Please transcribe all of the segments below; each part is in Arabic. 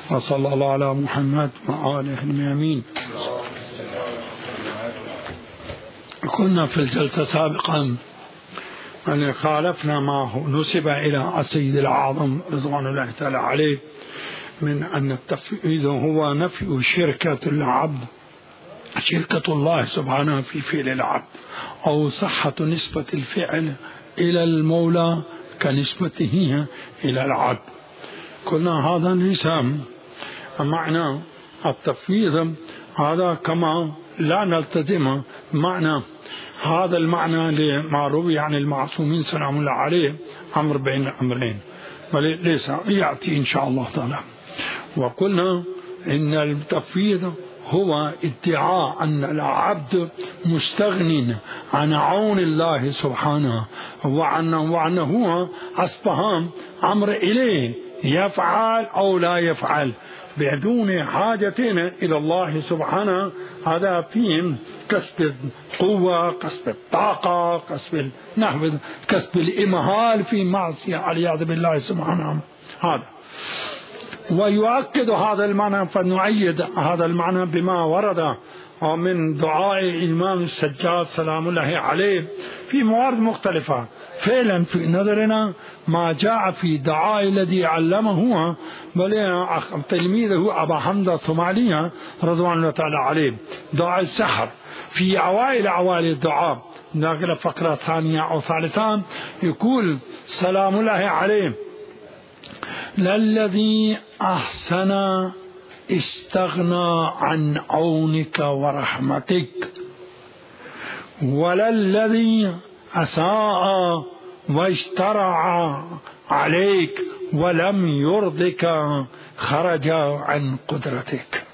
وصلى الله على محمد وآله الميامين. كنا في الجلسة سابقا أن خالفنا ما نسب إلى السيد الأعظم رضوان الله تعالى عليه من أن التفويض هو نفي شركة العبد، شركة الله سبحانه في فعل العبد، أو صحة نسبة الفعل إلى المولى كنسبته إلى العبد. قلنا هذا ليس معنى التفويض، هذا كما لا نلتزم معنى هذا المعنى لما روي عن المعصومين سلام الله عليه أمر بين أمرين، بل ليس يأتي إن شاء الله تعالى. وقلنا إن التفويض هو ادعاء أن العبد مستغن عن عون الله سبحانه، وأنه هو أصبح أمر إليه يفعل أو لا يفعل بدون حاجتنا إلى الله سبحانه. هذا فيه كسب القوة، كسب الطاقة، كسب الإمهال في معصية والعياذ بالله سبحانه. هذا ويؤكد هذا المعنى، فنؤيد هذا المعنى بما ورد من دعاء الإمام السجاد سلام الله عليه في موارد مختلفة. فعلا في نظرنا ما جاء في دعاء الذي علمه بل تلميذه أبا حمزة الصومالي رضوان الله تعالى عليه، دعاء السحر في أوائل الدعاء ناقل فقرة ثانية أو ثالثة، يقول سلام الله عليه: للذي أحسن استغنى عن عونك ورحمتك، وللذي أساء واشترع عليك ولم يرضك خرج عن قدرتك.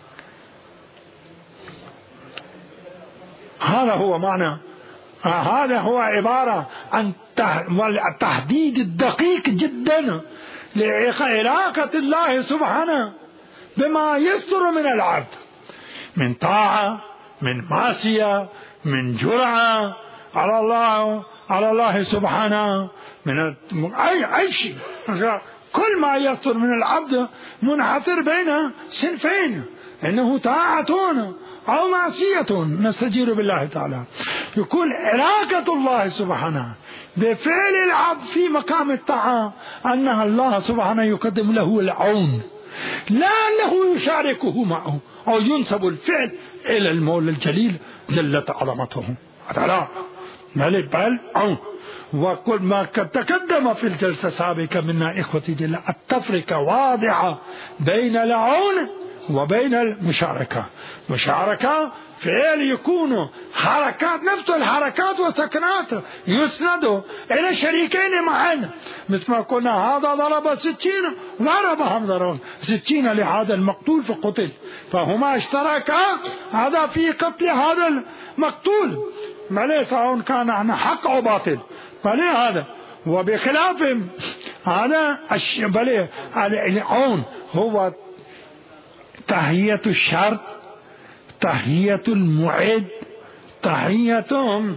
هذا هو معنى، هذا هو عبارة عن التحديد الدقيق جدا لعلاقة الله سبحانه بما يصدر من العبد من طاعة، من معصية، من جرعة على الله سبحانه، من أي شيء. كل ما يصدر من العبد منحصر بين صنفين، إنه طاعة أو معصية نستجير بالله تعالى. يكون علاقة الله سبحانه بفعل العبد في مقام الطاعة أن الله سبحانه يقدم له العون، لا أنه يشاركه معه أو ينسب الفعل إلى المولى الجليل جلت عظمته تعالى، بل عون. وكل ما تقدم في الجلسة السابقة منا إخوتي جل التفرقة واضحة بين العون وبين المشاركة. مشاركة فعل يكون حركات، نفس الحركات وسكنات يسند إلى شريكين معا، مثل ما قلنا هذا ضرب 60 وضربهم ضرب 60 لهذا المقتول فقتل، فهما اشتركا هذا في قتل هذا المقتول، ليس سواء كان عن حق أو باطل، هذا وبخلاف هذا العون هو تحية الشرط، تحية المعد، تحيتهم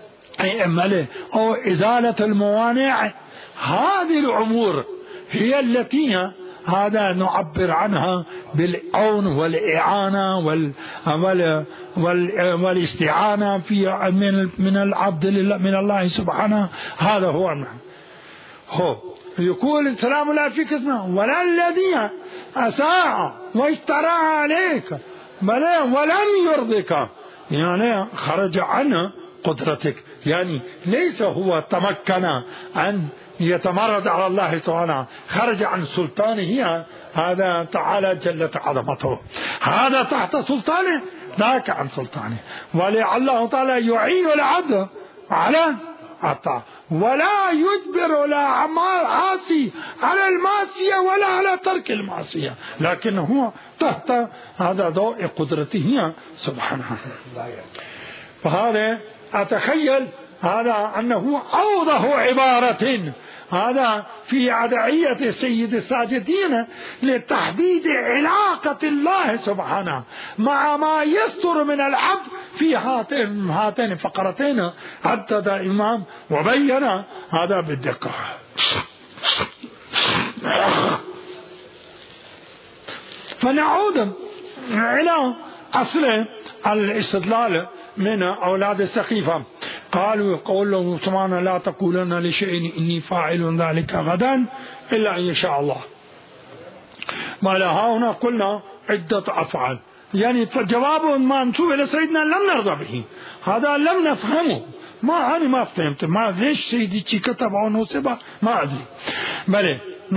أو إزالة الموانع. هذه الأمور هي التي هذا نعبر عنها بالعون والإعانة والاستعانة في من العبد من الله سبحانه. هذا هو يقول سلام الله فيك اسمه: ولا الذي أساء واشترى عليك ولم يرضك، يعني خرج عن قدرتك، يعني ليس هو تمكن أن يتمرد على الله سبحانه، خرج عن سلطانه، هذا تعالى جلت عظمته، هذا تحت سلطانه ذاك عن سلطانه. ولعله تعالى يعين العبد على الطاعة ولا يجبر لا عاصي على المعصية ولا على ترك المعصية، لكن هو تحت هذا ضوء قدرته سبحانه. فهذا أتخيل هذا أنه أوضح عبارة هذا في أدعية سيد الساجدين لتحديد علاقة الله سبحانه مع ما يصدر من العبد في هاتين فقرتين حدد الإمام وبين هذا بالدقة. فنعود إلى أصل الاستدلال من أولاد السقيفة. قالوا قول له سبحانه لا تقولن لشيء إني فاعل ذلك غدا إلا أن يشاء الله. ما هنا قلنا عدة أفعال، يعني فجواب منسوب إلى سيدنا لم نرضى به، هذا لم نفهمه. أنا ما فهمت ما ليش سيدي كتب أو نصب ما أدري. بل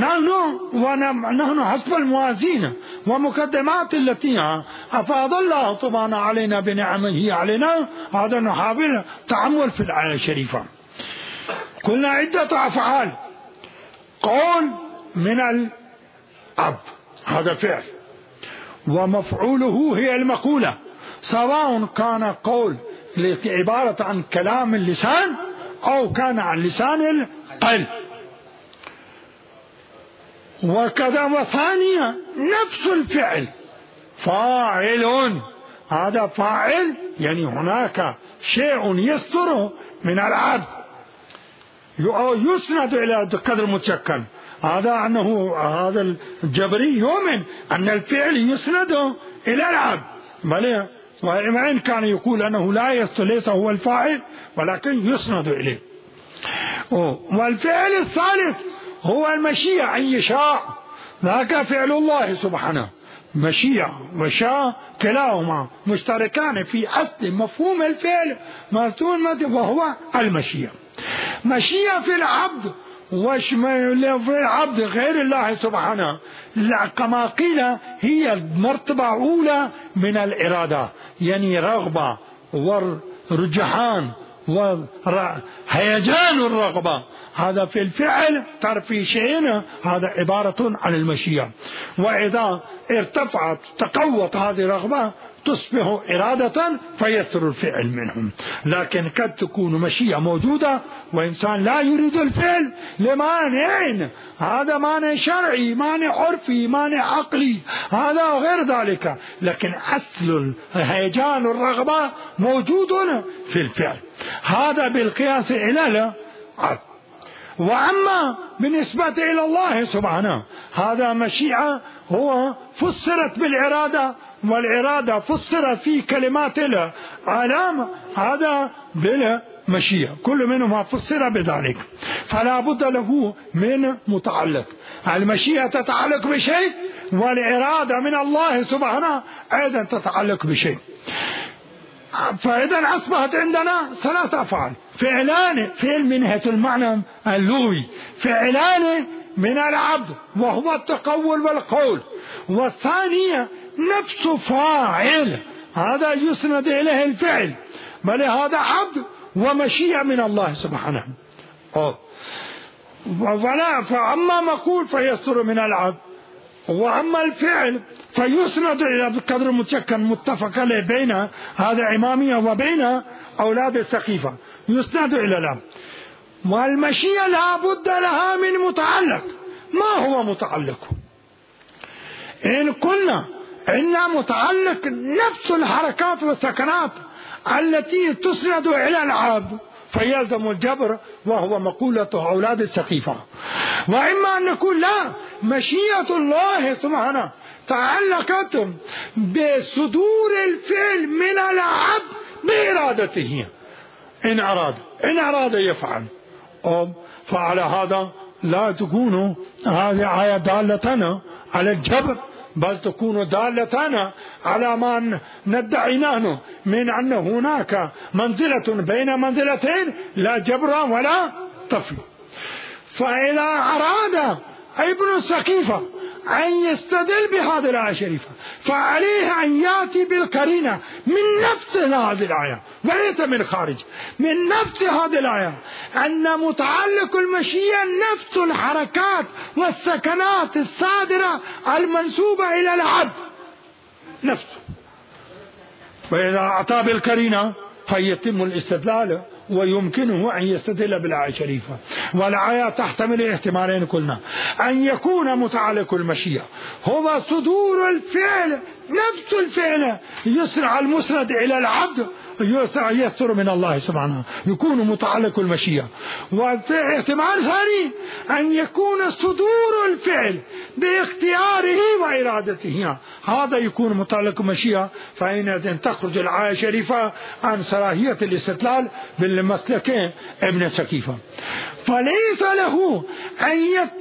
نحن حسب الموازين ومقدمات التي أفاض الله طبعا علينا بنعمه علينا، هذا نحاول تعمل في الآية الشريفة. قلنا عدة أفعال. قول من الأب هذا فعل، ومفعوله هي المقولة، سواء كان قول عبارة عن كلام اللسان أو كان عن لسان القلب. وكذا وثانيا نفس الفعل فاعل، هذا فاعل يعني هناك شيء يصدر من العبد يسند إلى قدر متشكل، هذا أنه هذا الجبري يؤمن أن الفعل يسند إلى العبد، بل وإن كان يقول أنه ليس هو الفاعل ولكن يسند إليه. والفعل الثالث هو المشيئة، أن يشاء، ذاك فعل الله سبحانه. مشيئة وشاء كلاهما مشتركان في أصل مفهوم الفعل وهو المشيئة. مشيئة في العبد في العبد غير الله سبحانه، كما قيل هي المرتبة الأولى من الإرادة، يعني رغبة ورجحان وهيجان الرغبة، هذا في الفعل في شيء، هذا عبارة عن المشيئة. وإذا ارتفعت تقوت هذه الرغبة تصبح إرادة فيصدر الفعل منهم. لكن قد تكون مشيئة موجودة وإنسان لا يريد الفعل لمانع، هذا مانع شرعي، مانع عرفي، مانع عقلي، هذا غير ذلك، لكن أصل هيجان الرغبة موجود في الفعل، هذا بالقياس إلى العبد. وأما بالنسبة إلى الله سبحانه هذا مشيئة هو فسرت بالإرادة، والإرادة فسرت في كلمات العلامة، هذا بالمشيئة، كل منهما فسر بذلك، فلا بد له من متعلق. المشيئة تتعلق بشيء، والإرادة من الله سبحانه أيضا تتعلق بشيء. فإذا أصبحت عندنا ثلاث أفعال، فعلان، فعل من ناحية المعنى اللغوي، فعلان من العبد وهو التقول والقول، والثانية نفس فاعل، هذا يسند إليه الفعل، بل هذا عبد ومشيئة من الله سبحانه. فأما مقول فيصدر من العبد، وأما الفعل فيسند إلى قدر متشكل متفق عليه بين هذا إمامية وبين أولاد السقيفة، يسند إلى العبد. والمشيئة لا بد لها من متعلق. ما هو متعلق؟ إن قلنا إن متعلق نفس الحركات والسكنات التي تسند إلى العبد فيلزم الجبر، وهو مقولة أولاد السقيفة. وإما أن نقول لا، مشيئة الله سبحانه تعلقت بصدور الفعل من العبد بإرادته، إن أراد يفعل. فعلى هذا لا تكون هذه آية دالة على الجبر، بل تكون دالة على ما ندعي نحن من أن هناك منزلة بين منزلتين، لا جبر ولا تفي. فإذا أراد ابن السقيفة أن يستدل بهذه الآية الشريفة فعليه أن يأتي بالقرينة من نفس هذه الآية وليس من خارج، من نفس هذه الآية، أن متعلق المشيئة نفس الحركات والسكنات الصادرة المنسوبة إلى العبد نفسه. فإذا أتى بالقرينة فيتم الاستدلال ويمكنه أن يستدل بالآية الشريفة. والآية تحتمل احتمالين قلنا، أن يكون متعلق المشيئة هو صدور الفعل، نفس الفعل يسرع المسند إلى العبد يستر من الله سبحانه، يكون متعلق المشيئة. وفي احتمال ثاني أن يكون صدور الفعل باختياره وإرادته، هذا يكون متعلق مشيئة، فإن تخرج الآية الشريفة عن صلاحية الاستدلال بالمسلكين ابن سكيفة. فليس له أن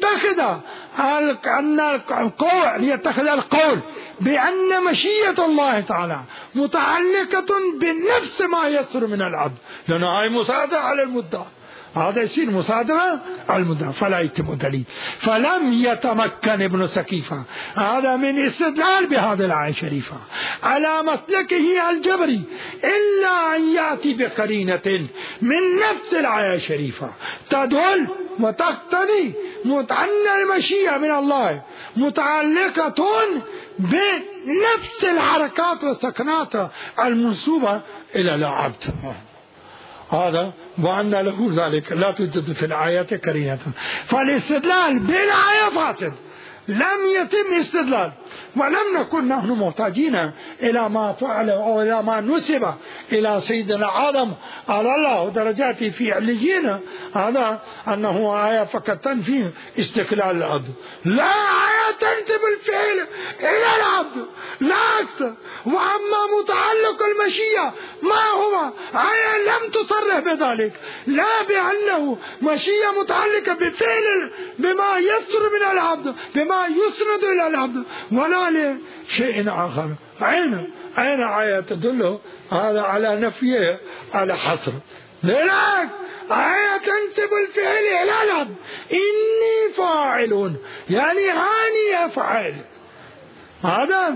يتخذ القول بأن مشيئة الله تعالى متعلقة بنفس ما يصدر من العبد، لأن هاي مصادرة على المدعى، هذا يصير مصادرة على المدعى فلا يتم دليل. فلم يتمكن ابن سكيفة هذا من استدلال بهذا الآية الشريفة على مسلكه الجبري إلا أن يأتي بقرينة من نفس الآية الشريفة تدل وتقتضي أن المشيئة من الله متعلقة بنفس الحركات والسكنات المنسوبة إلى العبد. هذا وأن له ذلك لا توجد في الآيات قرينة، فالاستدلال بالآية فاسد، لم يتم استدلال، ولم نكن نحن محتاجين إلى ما فعل أو إلى ما نسب إلى سيدنا آدم على الله درجاته في عليين، هذا أنه آية فقط تنفي استقلال العبد، لا آية تنسب الفعل إلى العبد لا أكثر. وأما متعلق المشيئة ما هو آية لم تصرح بذلك، لا بأنه مشيئة متعلقة بفعل بما يصدر من العبد بما يسند إلى العبد ولا لشيء آخر. أين آية تدل هذا على نفيه على حصر؟ لذلك آية تنسب الفعل إلى العبد، إني فاعل يعني هاني أفعل، هذا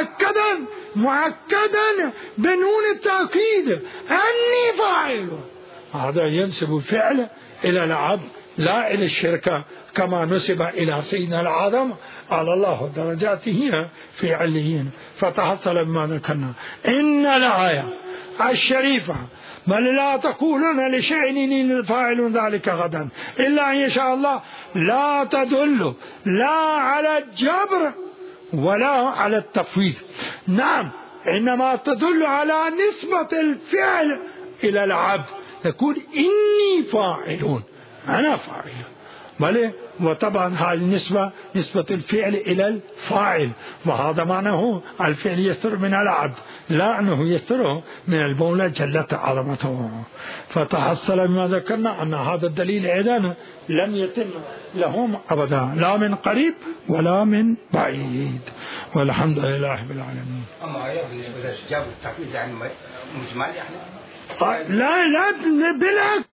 مؤكدا بنون التأكيد أني فاعل، هذا ينسب الفعل إلى العبد لا إلى الشركة كما نسب إلى سيدنا آدم على الله درجاته في عليين. فتحصل بما ذكرنا إن الآية الشريفة بل لا تقولون لشيء إني فاعل ذلك غدا إلا أن يشاء الله لا تدل لا على الجبر ولا على التفويض، نعم إنما تدل على نسبة الفعل إلى العبد، يقول إني فاعل أنا فاعل، بل وطبعا هذه النسبة نسبة الفعل إلى الفاعل، وهذا معناه الفعل يستر من العبد لا أنه يستره من المولى جلت عظمته. فتحصل بما ذكرنا أن هذا الدليل أيضا لم يتم لهم أبدا لا من قريب ولا من بعيد، والحمد لله رب العالمين. أما آية بالنسبة للجاب والتحفيز يعني مجمل يعني لا بالعكس